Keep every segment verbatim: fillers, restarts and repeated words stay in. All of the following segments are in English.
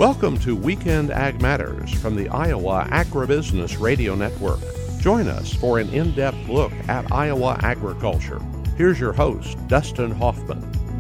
Welcome to Weekend Ag Matters from the Iowa Agribusiness Radio Network. Join us for an in-depth look at Iowa agriculture. Here's your host, Dustin Hoffman.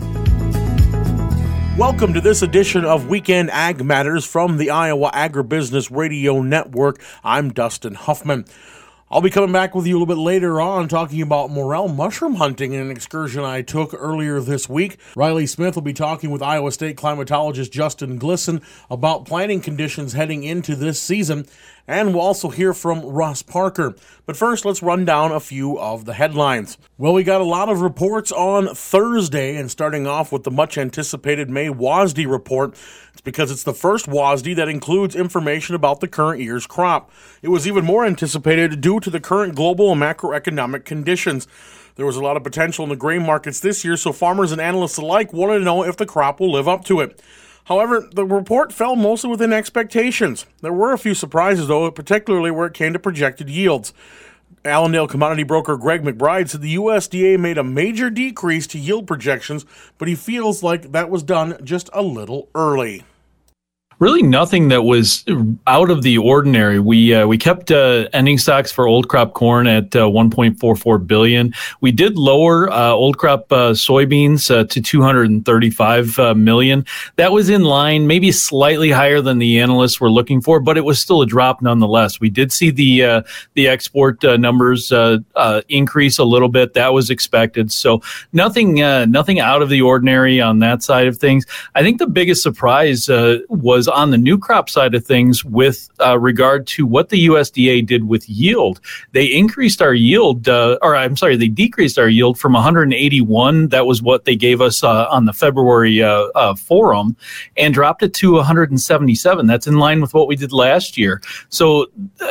Welcome to this edition of Weekend Ag Matters from the Iowa Agribusiness Radio Network. I'm Dustin Hoffman. I'll be coming back with you a little bit later on talking about morel mushroom hunting in an excursion I took earlier this week. Riley Smith will be talking with Iowa State climatologist Justin Glisson about planting conditions heading into this season. And we'll also hear from Russ Parker. But first, let's run down a few of the headlines. Well, we got a lot of reports on Thursday, and starting off with the much-anticipated May WASDE report. It's because it's the first WASDE that includes information about the current year's crop. It was even more anticipated due to the current global and macroeconomic conditions. There was a lot of potential in the grain markets this year, so farmers and analysts alike wanted to know if the crop will live up to it. However, the report fell mostly within expectations. There were a few surprises, though, particularly where it came to projected yields. Allendale commodity broker Greg McBride said the U S D A made a major decrease to yield projections, but he feels like that was done just a little early. Really nothing that was out of the ordinary. We uh, we kept uh, ending stocks for old crop corn at uh, one point four four billion dollars. We did lower uh, old crop uh, soybeans uh, to two hundred thirty-five uh, million dollars. That was in line, maybe slightly higher than the analysts were looking for, but it was still a drop nonetheless. We did see the uh, the export uh, numbers uh, uh, increase a little bit. That was expected. So nothing uh, nothing out of the ordinary on that side of things. I think the biggest surprise uh, was on the new crop side of things with uh, regard to what the U S D A did with yield. They increased our yield, uh, or I'm sorry, they decreased our yield from one hundred eighty-one. That was what they gave us uh, on the February uh, uh, forum, and dropped it to one hundred seventy-seven. That's in line with what we did last year. So uh,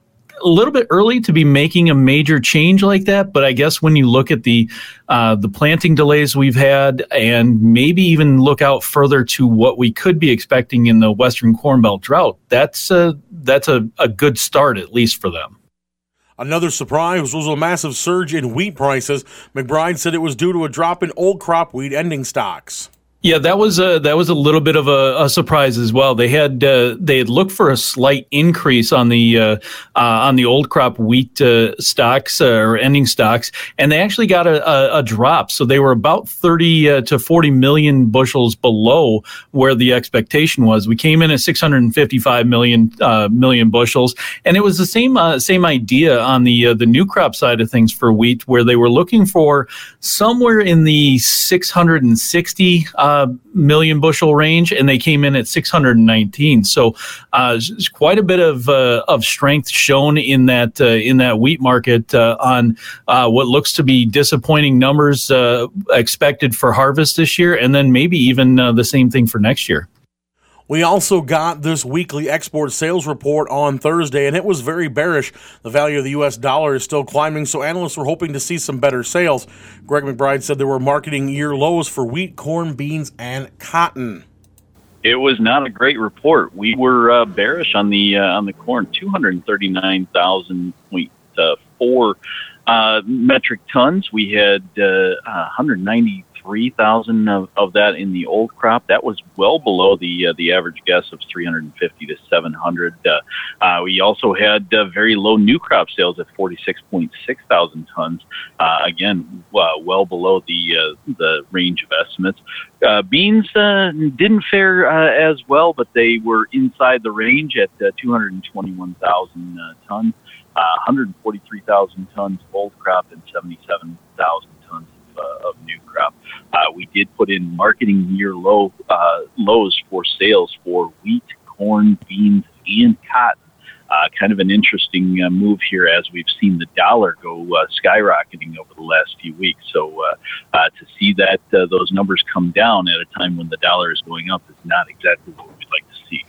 a little bit early to be making a major change like that, but I guess when you look at the uh, the planting delays we've had, and maybe even look out further to what we could be expecting in the Western Corn Belt drought, that's a, that's a, a good start, at least for them. Another surprise was a massive surge in wheat prices. McBride said it was due to a drop in old crop wheat ending stocks. Yeah, that was a that was a little bit of a, a surprise as well. They had uh, they had looked for a slight increase on the uh, uh, on the old crop wheat uh, stocks uh, or ending stocks, and they actually got a, a, a drop. So they were about thirty uh, to forty million bushels below where the expectation was. We came in at six hundred fifty-five million uh, million bushels, and it was the same uh, same idea on the uh, the new crop side of things for wheat, where they were looking for somewhere in the six hundred sixty. Uh, Uh, million bushel range, and they came in at six hundred nineteen. So uh, it's quite a bit of uh, of strength shown in that uh, in that wheat market uh, on uh, what looks to be disappointing numbers uh, expected for harvest this year, and then maybe even uh, the same thing for next year. We also got this weekly export sales report on Thursday, and it was very bearish. The value of the U S dollar is still climbing, so analysts were hoping to see some better sales. Greg McBride said there were marketing year lows for wheat, corn, beans, and cotton. It was not a great report. We were uh, bearish on the uh, on the corn, two hundred thirty-nine thousand point four uh, metric tons. We had uh, one hundred ninety-three thousand of, of that in the old crop. That was well below the uh, the average guess of three hundred fifty to seven hundred. Uh, uh, we also had uh, very low new crop sales at forty-six point six thousand tons. Uh, again, uh, well below the uh, the range of estimates. Uh, beans uh, didn't fare uh, as well, but they were inside the range at uh, two hundred twenty-one thousand uh, tons, uh, one hundred forty-three thousand tons of old crop, and seventy-seven thousand tons of, uh, of new crop. Uh, we did put in marketing year low uh, lows for sales for wheat, corn, beans, and cotton. Uh, kind of an interesting uh, move here as we've seen the dollar go uh, skyrocketing over the last few weeks. So uh, uh, to see that uh, those numbers come down at a time when the dollar is going up is not exactly what we'd like to see.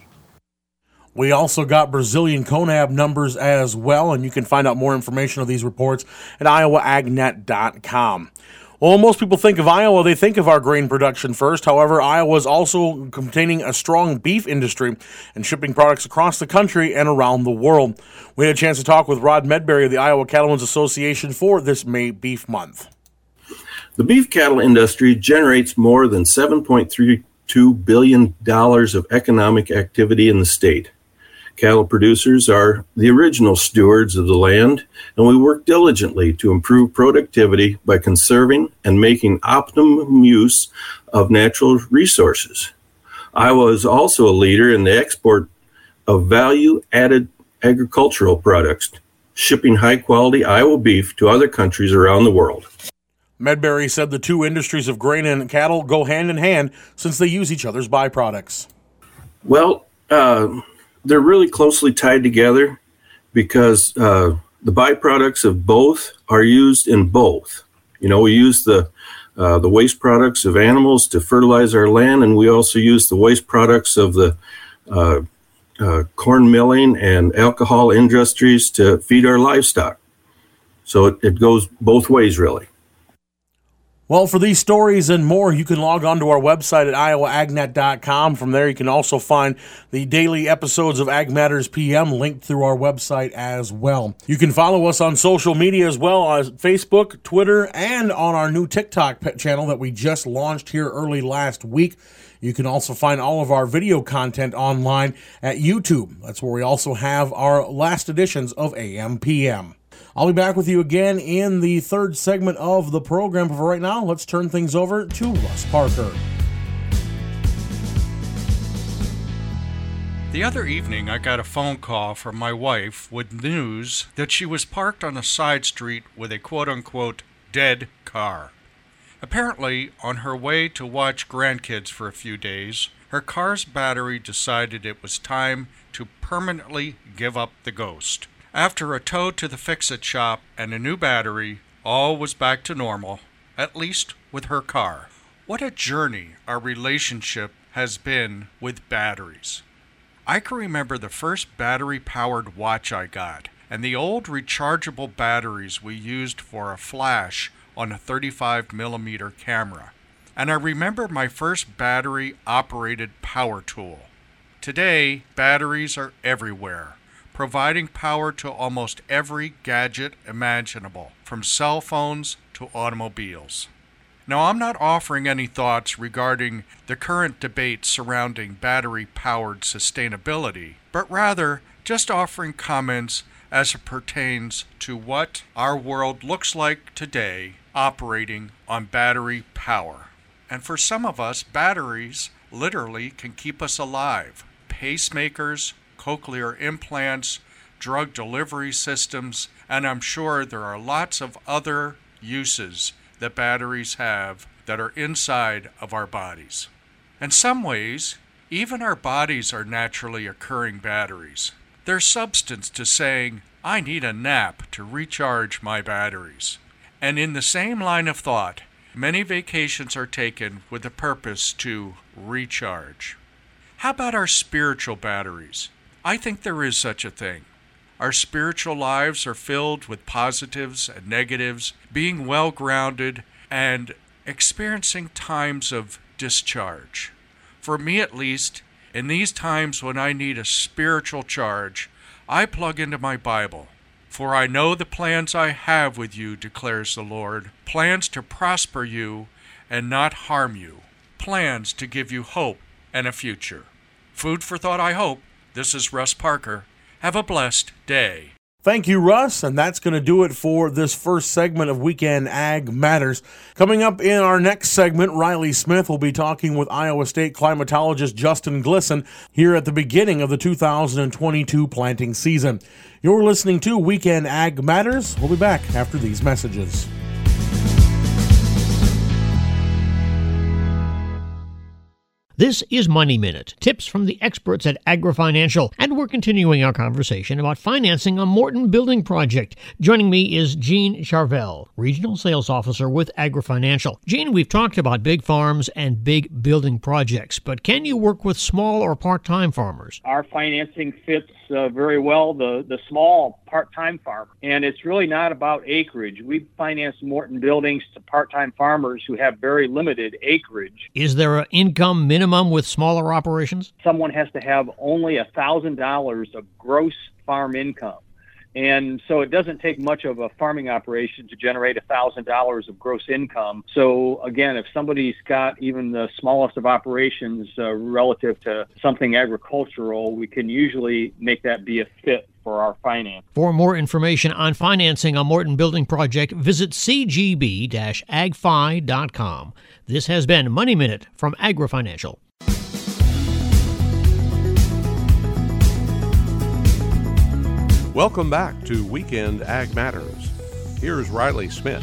We also got Brazilian CONAB numbers as well, and you can find out more information on these reports at iowa ag net dot com. Well, when most people think of Iowa, they think of our grain production first. However, Iowa is also containing a strong beef industry and shipping products across the country and around the world. We had a chance to talk with Rod Medberry of the Iowa Cattlemen's Association for this May Beef Month. The beef cattle industry generates more than seven point three two billion dollars of economic activity in the state. Cattle producers are the original stewards of the land, and we work diligently to improve productivity by conserving and making optimum use of natural resources. Iowa is also a leader in the export of value-added agricultural products, shipping high-quality Iowa beef to other countries around the world. Medbury said the two industries of grain and cattle go hand in hand since they use each other's byproducts. Well, uh, they're really closely tied together because uh, the byproducts of both are used in both. You know, we use the uh, the waste products of animals to fertilize our land, and we also use the waste products of the uh, uh, corn milling and alcohol industries to feed our livestock. So it, it goes both ways, really. Well, for these stories and more, you can log on to our website at iowa ag net dot com. From there, you can also find the daily episodes of Ag Matters P M linked through our website as well. You can follow us on social media as well as Facebook, Twitter, and on our new TikTok channel that we just launched here early last week. You can also find all of our video content online at YouTube. That's where we also have our last editions of A M P M. I'll be back with you again in the third segment of the program. But for right now, let's turn things over to Russ Parker. The other evening, I got a phone call from my wife with news that she was parked on a side street with a quote-unquote dead car. Apparently, on her way to watch grandkids for a few days, her car's battery decided it was time to permanently give up the ghost. After a tow to the fix-it shop and a new battery, all was back to normal, at least with her car. What a journey our relationship has been with batteries. I can remember the first battery-powered watch I got, and the old rechargeable batteries we used for a flash on a thirty-five millimeter camera. And I remember my first battery-operated power tool. Today, batteries are everywhere, providing power to almost every gadget imaginable, from cell phones to automobiles. Now, I'm not offering any thoughts regarding the current debate surrounding battery-powered sustainability, but rather just offering comments as it pertains to what our world looks like today operating on battery power. And for some of us, batteries literally can keep us alive. Pacemakers, cochlear implants, drug delivery systems, and I'm sure there are lots of other uses that batteries have that are inside of our bodies. In some ways, even our bodies are naturally occurring batteries. There's substance to saying, I need a nap to recharge my batteries. And in the same line of thought, many vacations are taken with the purpose to recharge. How about our spiritual batteries? I think there is such a thing. Our spiritual lives are filled with positives and negatives, being well-grounded and experiencing times of discharge. For me at least, in these times when I need a spiritual charge, I plug into my Bible. For I know the plans I have with you, declares the Lord, plans to prosper you and not harm you, plans to give you hope and a future. Food for thought, I hope. This is Russ Parker. Have a blessed day. Thank you, Russ, and that's going to do it for this first segment of Weekend Ag Matters. Coming up in our next segment, Riley Smith will be talking with Iowa State climatologist Justin Glisson here at the beginning of the two thousand twenty-two planting season. You're listening to Weekend Ag Matters. We'll be back after these messages. This is Money Minute, tips from the experts at AgriFinancial, and we're continuing our conversation about financing a Morton building project. Joining me is Gene Charvel, Regional Sales Officer with AgriFinancial. Gene, we've talked about big farms and big building projects, but can you work with small or part-time farmers? Our financing fits uh, very well the, the small part-time farmer, and it's really not about acreage. We finance Morton buildings to part-time farmers who have very limited acreage. Is there an income minimum with smaller operations? Someone has to have only one thousand dollars of gross farm income And so it doesn't take much of a farming operation to generate one thousand dollars of gross income. So again, if somebody's got even the smallest of operations uh, relative to something agricultural, we can usually make that be a fit for our finance. For more information on financing a Morton building project, visit c g b dash ag f i dot com. This has been Money Minute from AgriFinancial. Welcome back to Weekend Ag Matters. Here's Riley Smith.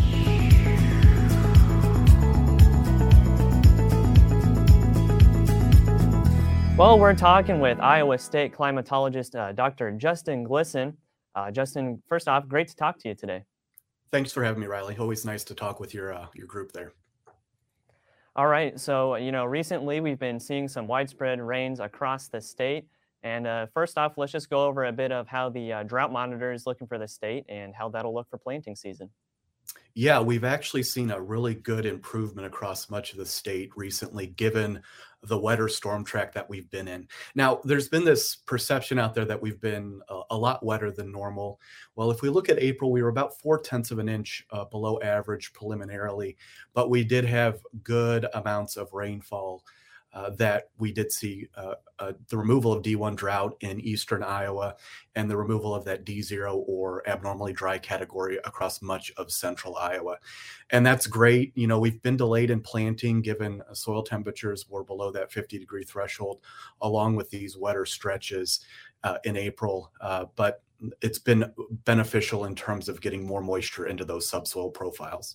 Well, we're talking with Iowa State climatologist uh, Doctor Justin Glisson. Uh, Justin, first off, great to talk to you today. Thanks for having me, Riley. Always nice to talk with your uh, your group there. All right. So, you know, recently we've been seeing some widespread rains across the state. And uh, first off, let's just go over a bit of how the uh, drought monitor is looking for the state and how that'll look for planting season. Yeah, we've actually seen a really good improvement across much of the state recently, given the wetter storm track that we've been in. Now, there's been this perception out there that we've been a, a lot wetter than normal. Well, if we look at April, we were about four tenths of an inch uh, below average preliminarily, but we did have good amounts of rainfall. Uh, that we did see uh, uh, the removal of D one drought in eastern Iowa and the removal of that D zero or abnormally dry category across much of central Iowa. And that's great. You know, we've been delayed in planting given soil temperatures were below that fifty degree threshold, along with these wetter stretches uh, in April. Uh, but it's been beneficial in terms of getting more moisture into those subsoil profiles.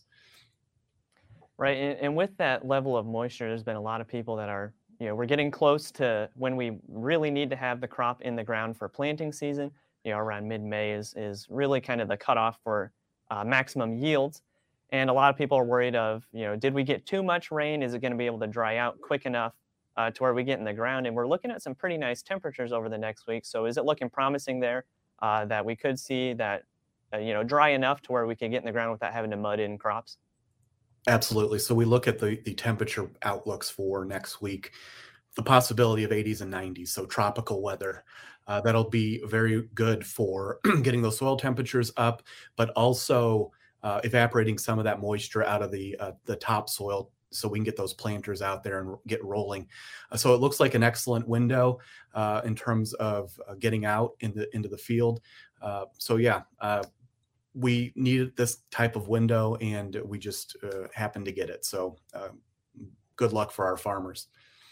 Right. And, and with that level of moisture, there's been a lot of people that are, you know, we're getting close to when we really need to have the crop in the ground for planting season. You know, around mid-May is, is really kind of the cutoff for uh, maximum yields. And a lot of people are worried of, you know, did we get too much rain? Is it going to be able to dry out quick enough uh, to where we get in the ground? And we're looking at some pretty nice temperatures over the next week. So is it looking promising there uh, that we could see that, uh, you know, dry enough to where we can get in the ground without having to mud in crops? Absolutely. So we look at the, the temperature outlooks for next week, the possibility of eighties and nineties, so tropical weather. Uh, that'll be very good for getting those soil temperatures up, but also uh, evaporating some of that moisture out of the uh, the topsoil so we can get those planters out there and get rolling. Uh, so it looks like an excellent window uh, in terms of uh, getting out in the, into the field. Uh, so yeah, uh, we needed this type of window and we just uh, happened to get it. So uh, good luck for our farmers.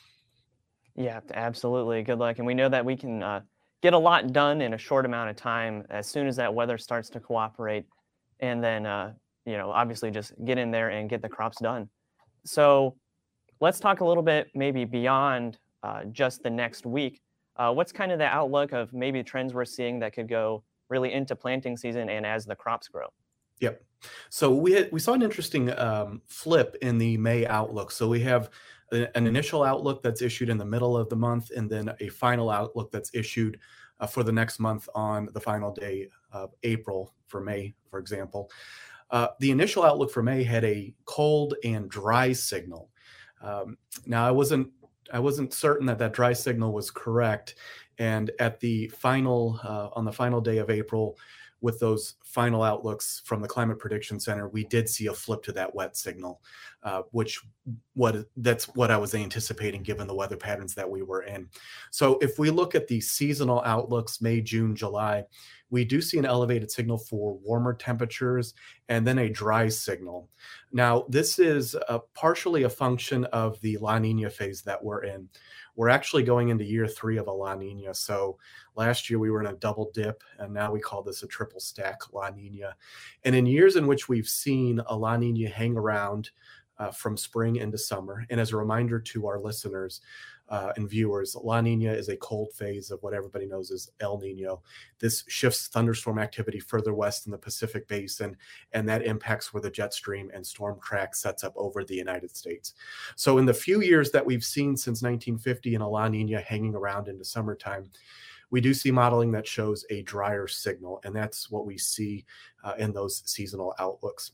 Yeah, absolutely. Good luck. And we know that we can uh, get a lot done in a short amount of time as soon as that weather starts to cooperate. And then, uh, you know, obviously just get in there and get the crops done. So let's talk a little bit maybe beyond uh, just the next week. Uh, what's kind of the outlook of maybe trends we're seeing that could go really into planting season and as the crops grow? Yep. So we had, we saw an interesting um, flip in the May outlook. So we have a, an initial outlook that's issued in the middle of the month, and then a final outlook that's issued uh, for the next month on the final day of April for May, for example. Uh, the initial outlook for May had a cold and dry signal. Um, now I wasn't I wasn't certain that that dry signal was correct. And at the final, uh, on the final day of April, with those final outlooks from the Climate Prediction Center, we did see a flip to that wet signal, uh, which what that's what I was anticipating given the weather patterns that we were in. So if we look at the seasonal outlooks, May, June, July, we do see an elevated signal for warmer temperatures and then a dry signal. Now, this is uh, partially a function of the La Nina phase that we're in. We're actually going into year three of a La Nina. So last year we were in a double dip, and now we call this a triple stack La Nina. And in years in which we've seen a La Nina hang around uh, from spring into summer, and as a reminder to our listeners uh, and viewers, La Nina is a cold phase of what everybody knows as El Nino. This shifts thunderstorm activity further west in the Pacific Basin, and that impacts where the jet stream and storm track sets up over the United States. So in the few years that we've seen since nineteen fifty in a La Nina hanging around into summertime, we do see modeling that shows a drier signal, and that's what we see uh, in those seasonal outlooks.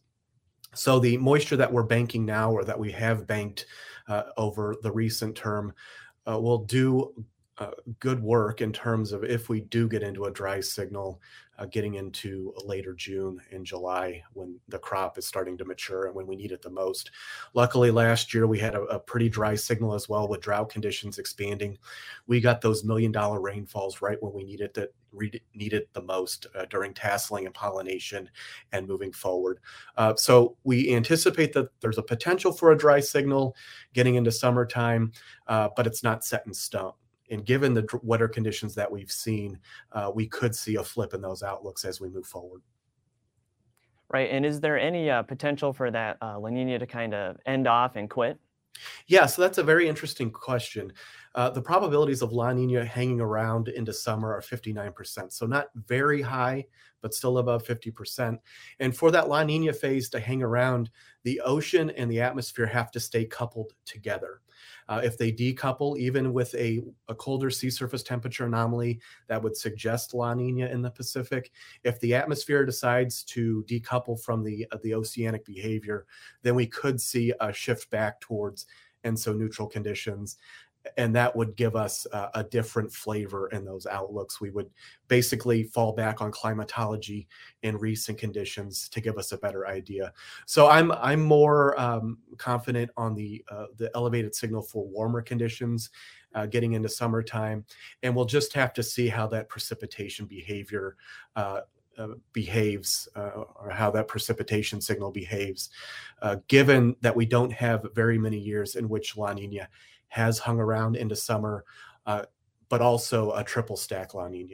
So the moisture that we're banking now, or that we have banked uh, over the recent term, uh, will do uh, good work in terms of if we do get into a dry signal, uh, getting into later June and July when the crop is starting to mature and when we need it the most. Luckily, last year we had a, a pretty dry signal as well with drought conditions expanding. We got those million dollar rainfalls right when we needed it, re- needed the most uh, during tasseling and pollination and moving forward. Uh, so we anticipate that there's a potential for a dry signal getting into summertime, uh, but it's not set in stone. And given the wetter conditions that we've seen, uh, we could see a flip in those outlooks as we move forward. Right. And is there any uh, potential for that uh, La Nina to kind of end off and quit? Yeah, so that's a very interesting question. Uh, the probabilities of La Nina hanging around into summer are fifty-nine percent. So not very high, but still above fifty percent. And for that La Nina phase to hang around, the ocean and the atmosphere have to stay coupled together. Uh, if they decouple, even with a, a colder sea surface temperature anomaly, that would suggest La Nina in the Pacific. If the atmosphere decides to decouple from the, uh, the oceanic behavior, then we could see a shift back towards E N S O neutral conditions. And that would give us uh, a different flavor in those outlooks. We would basically fall back on climatology in recent conditions to give us a better idea. So I'm I'm more um, confident on the uh, the elevated signal for warmer conditions uh, getting into summertime, and we'll just have to see how that precipitation behavior uh, uh, behaves, uh, or how that precipitation signal behaves, uh, given that we don't have very many years in which La Nina has hung around into summer, uh, but also a triple stack La Nina.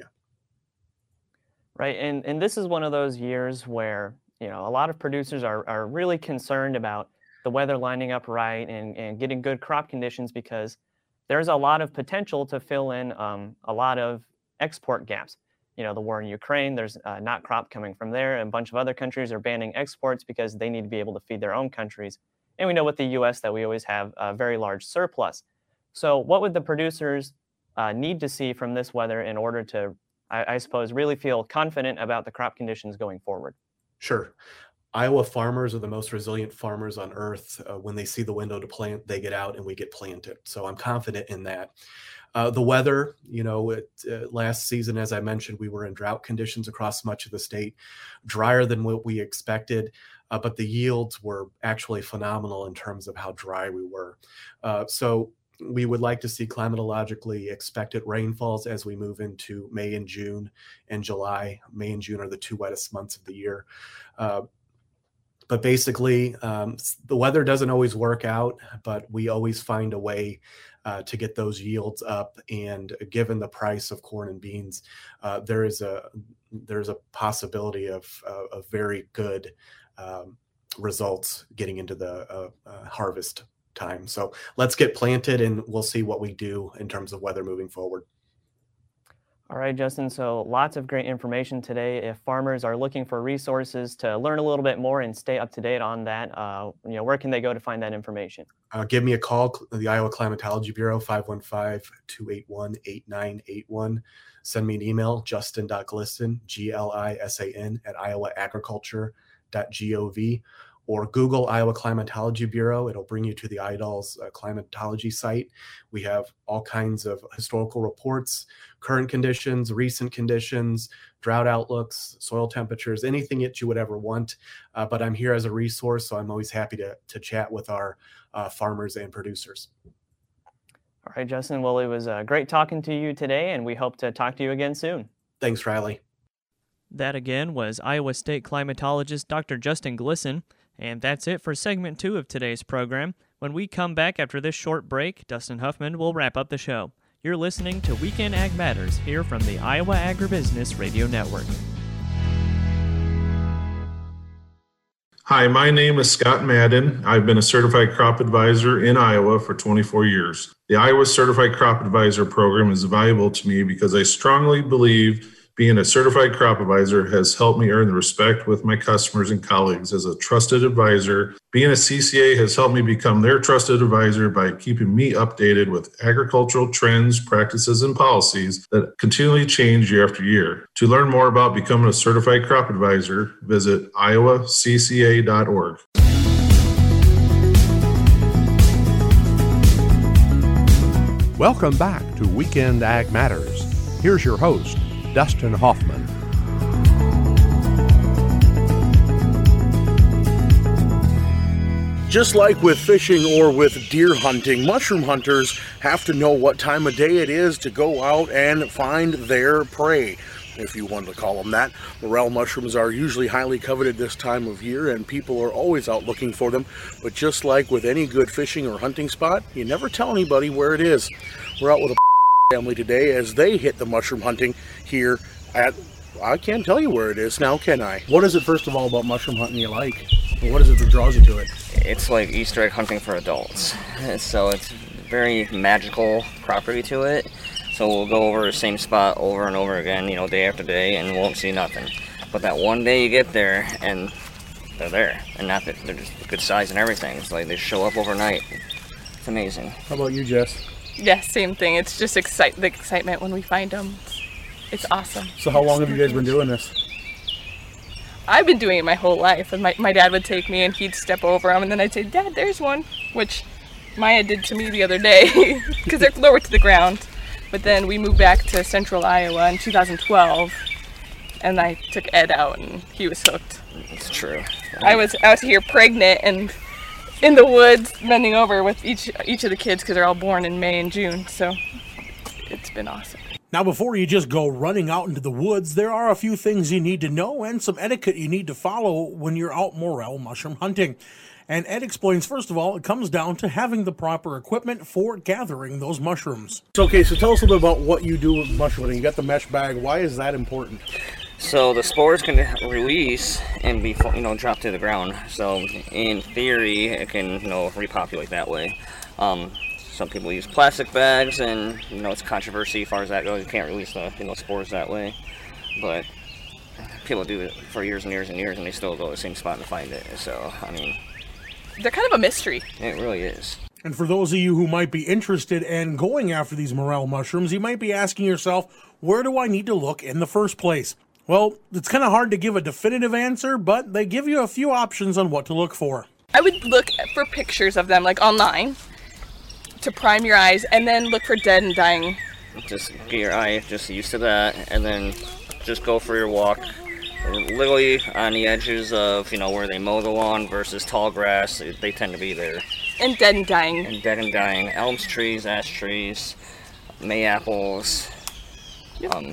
Right, and and this is one of those years where, you know, a lot of producers are, are really concerned about the weather lining up right and, and getting good crop conditions, because there's a lot of potential to fill in um, a lot of export gaps. You know, the war in Ukraine, there's uh, not crop coming from there, and a bunch of other countries are banning exports because they need to be able to feed their own countries. And we know with the U S that we always have a very large surplus. So what would the producers uh, need to see from this weather in order to, I, I suppose, really feel confident about the crop conditions going forward? Sure. Iowa farmers are the most resilient farmers on earth. Uh, when they see the window to plant, they get out and we get planted. So I'm confident in that. Uh, the weather, you know, it, uh, last season, as I mentioned, we were in drought conditions across much of the state, drier than what we expected. Uh, but the yields were actually phenomenal in terms of how dry we were. Uh, so we would like to see climatologically expected rainfalls as we move into May and June and July. May and June are the two wettest months of the year. Uh, but basically, um, the weather doesn't always work out, but we always find a way uh, to get those yields up. And given the price of corn and beans, uh, there is a there's a possibility of uh, of very good Um, results getting into the uh, uh, harvest time. So let's get planted and we'll see what we do in terms of weather moving forward. All right, Justin. So lots of great information today. If farmers are looking for resources to learn a little bit more and stay up to date on that, uh, you know, where can they go to find that information? Uh, give me a call, the Iowa Climatology Bureau, five one five, two eight one, eight nine eight one. Send me an email, justin dot glisson, G L I S A N, at iowa agriculture dot gov, or Google Iowa Climatology Bureau. It'll bring you to the I D A L's uh, climatology site. We have all kinds of historical reports, current conditions, recent conditions, drought outlooks, soil temperatures, anything that you would ever want. Uh, but I'm here as a resource, so I'm always happy to, to chat with our uh, farmers and producers. All right, Justin. Well, it was uh, great talking to you today, and we hope to talk to you again soon. Thanks, Riley. That again was Iowa State climatologist Doctor Justin Glisson, and that's it for segment two of today's program. When we come back after this short break, Dustin Huffman will wrap up the show. You're listening to Weekend Ag Matters here from the Iowa Agribusiness Radio Network. Hi, my name is Scott Madden. I've been a certified crop advisor in Iowa for twenty-four years. The Iowa Certified Crop Advisor program is valuable to me because I strongly believe being a certified crop advisor has helped me earn the respect with my customers and colleagues as a trusted advisor. Being a C C A has helped me become their trusted advisor by keeping me updated with agricultural trends, practices, and policies that continually change year after year. To learn more about becoming a certified crop advisor, visit iowa c c a dot org. Welcome back to Weekend Ag Matters. Here's your host, Dustin Hoffman. Just like with fishing or with deer hunting, mushroom hunters have to know what time of day it is to go out and find their prey, if you want to call them that. Morel mushrooms are usually highly coveted this time of year, and people are always out looking for them. But just like with any good fishing or hunting spot, you never tell anybody where it is. We're out with a family today as they hit the mushroom hunting here at, I can't tell you where it is now, can I? What is it, first of all, about mushroom hunting you like? What is it that draws you to it? It's like Easter egg hunting for adults. So it's very magical property to it. So we'll go over the same spot over and over again, you know, day after day, and won't see nothing. But that one day you get there, and they're there. And not that they're just good size and everything. It's like they show up overnight. It's amazing. How about you, Jess? Yeah, same thing. It's just excite the excitement when we find them. It's, it's awesome. So how long have you guys been doing this? I've been doing it my whole life. And my, my dad would take me and he'd step over them, and then I'd say, Dad, there's one, which Maya did to me the other day because they're lower to the ground. But then we moved back to central Iowa in two thousand twelve, and I took Ed out, and he was hooked. It's true. I was out here pregnant and in the woods, bending over with each each of the kids because they're all born in May and June. So it's been awesome. Now, before you just go running out into the woods, there are a few things you need to know and some etiquette you need to follow when you're out morel mushroom hunting. And Ed explains, first of all, it comes down to having the proper equipment for gathering those mushrooms. So, okay, so tell us a little bit about what you do with mushroom hunting. You got the mesh bag. Why is that important? So the spores can release and be, you know, dropped to the ground. So in theory, it can, you know, repopulate that way. Um, some people use plastic bags, and you know, it's controversy as far as that goes. You can't release the, you know, spores that way, but people do it for years and years and years, and they still go to the same spot and find it. So I mean, they're kind of a mystery. It really is. And for those of you who might be interested in going after these morel mushrooms, you might be asking yourself, where do I need to look in the first place? Well, it's kind of hard to give a definitive answer, but they give you a few options on what to look for. I would look for pictures of them, like online, to prime your eyes, and then look for dead and dying. Just get your eye just used to that, and then just go for your walk. Literally on the edges of, you know, where they mow the lawn versus tall grass, they tend to be there. And dead and dying. And dead and dying. Elms trees, ash trees, May apples, yep. um,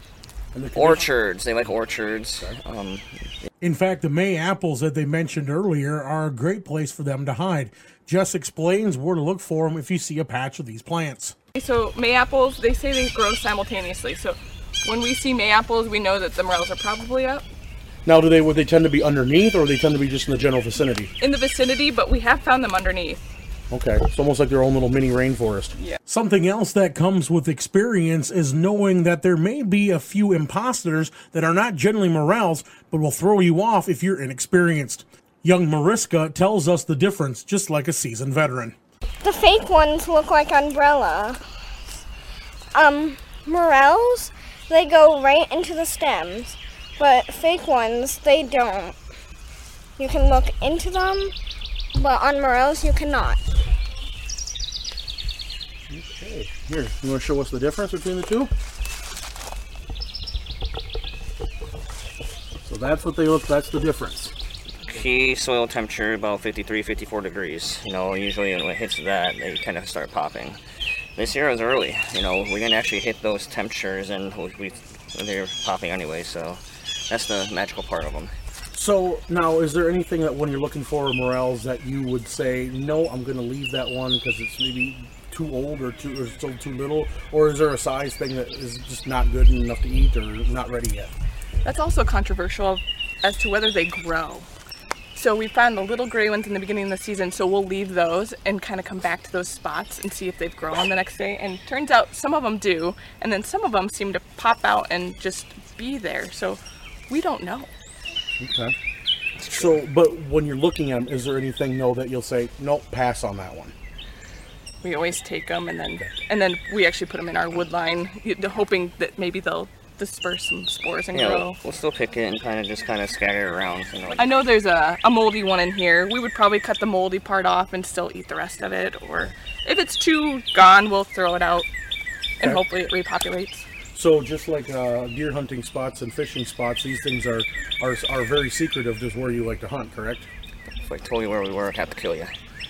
orchards. They like orchards. Um, In fact, the May apples that they mentioned earlier are a great place for them to hide. Jess explains where to look for them if you see a patch of these plants. So May apples, they say they grow simultaneously. So when we see May apples, we know that the morels are probably up. Now, do they would they tend to be underneath, or they tend to be just in the general vicinity? In the vicinity, but we have found them underneath. Okay, it's almost like their own little mini rainforest. Yeah. Something else that comes with experience is knowing that there may be a few imposters that are not generally morels, but will throw you off if you're inexperienced. Young Mariska tells us the difference, just like a seasoned veteran. The fake ones look like umbrella. Um, morels, they go right into the stems, but fake ones, they don't. You can look into them, but on morels, you cannot. Okay, here, you want to show us the difference between the two? So that's what they look, that's the difference. Key soil temperature about fifty-three, fifty-four degrees. You know, usually when it hits that, they kind of start popping. This year was early. You know, we didn't actually hit those temperatures, and we, we they were popping anyway. So that's the magical part of them. So now, is there anything that when you're looking for morels that you would say, no, I'm going to leave that one because it's maybe too old or too or still too little, or is there a size thing that is just not good enough to eat or not ready yet? That's also controversial as to whether they grow. So we found the little gray ones in the beginning of the season, so we'll leave those and kind of come back to those spots and see if they've grown the next day. And turns out some of them do, and then some of them seem to pop out and just be there. So we don't know. Okay. So, but when you're looking at them, is there anything, though, that you'll say, nope, pass on that one? We always take them, and then and then we actually put them in our wood line, hoping that maybe they'll disperse some spores and yeah, grow. We'll, we'll still pick it and kind of just kind of scatter it around. You know. I know there's a, a moldy one in here. We would probably cut the moldy part off and still eat the rest of it, or If it's too gone, we'll throw it out, and Okay. hopefully it repopulates. So just like uh, deer hunting spots and fishing spots, these things are, are are very secretive to where you like to hunt, correct? If I told you where we were, I'd have to kill you.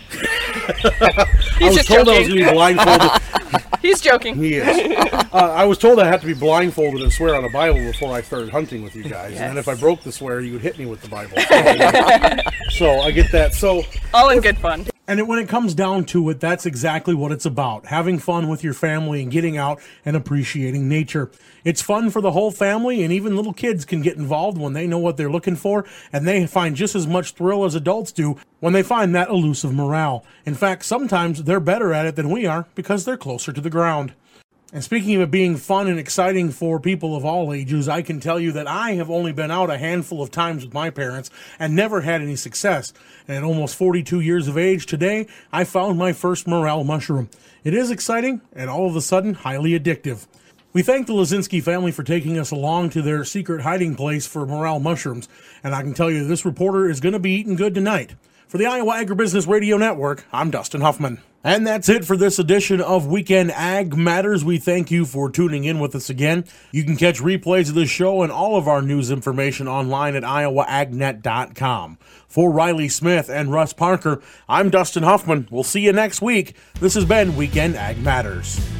I He's was just told I was joking. going to be blindfolded. He's joking. He is. Uh, I was told I had to be blindfolded and swear on a Bible before I started hunting with you guys. And then if I broke the swear, you would hit me with the Bible. So I get that. So all in good fun. And it, when it comes down to it, that's exactly what it's about. Having fun with your family and getting out and appreciating nature. It's fun for the whole family, and even little kids can get involved when they know what they're looking for, and they find just as much thrill as adults do when they find that elusive morel. In fact, sometimes they're better at it than we are because they're closer to the ground. And speaking of it being fun and exciting for people of all ages, I can tell you that I have only been out a handful of times with my parents and never had any success. And at almost forty-two years of age today, I found my first morel mushroom. It is exciting and all of a sudden highly addictive. We thank the Lazinski family for taking us along to their secret hiding place for morel mushrooms. And I can tell you this reporter is going to be eating good tonight. For the Iowa Agribusiness Radio Network, I'm Dustin Huffman. And that's it for this edition of Weekend Ag Matters. We thank you for tuning in with us again. You can catch replays of this show and all of our news information online at iowa ag net dot com. For Riley Smith and Russ Parker, I'm Dustin Huffman. We'll see you next week. This has been Weekend Ag Matters.